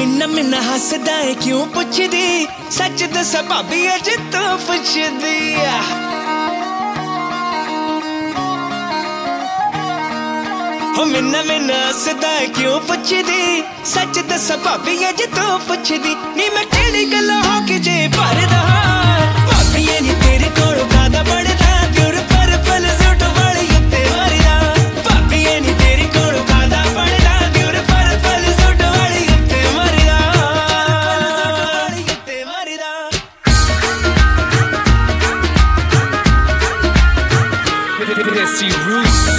मिन्ना मिन्ना हसदा है क्यों पुछदी सच दसा भाभी अज तो पुछदी हो मिन्ना मिन्ना हसदा है क्यों पुछदी सच दसा भाभी अज तो पुछदी नी मैं केड़ी गल्ला हो के जे भरदा भाभी नी तेरे कोल गादा पड़दा दूर पर पल सूट वाली उत्ते मारदा भाभी नी तेरे कोल गादा पड़दा दूर पर पल सूट वाली उत्ते मारदा उत्ते मारदा Desi Roots